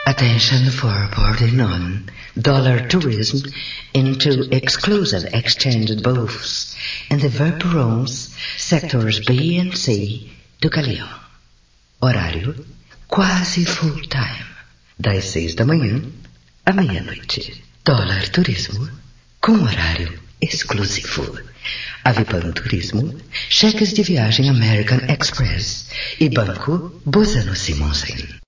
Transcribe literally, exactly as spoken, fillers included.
Attention for boarding on Dollar Tourism into exclusive exchanged booths in the V I P rooms, sectors B and C do Galeão. Horário quase full time, das seis da manhã à meia-noite. Dólar Turismo com horário exclusivo. Avipan Turismo, cheques de viagem American Express e Banco Bozano Simonsen.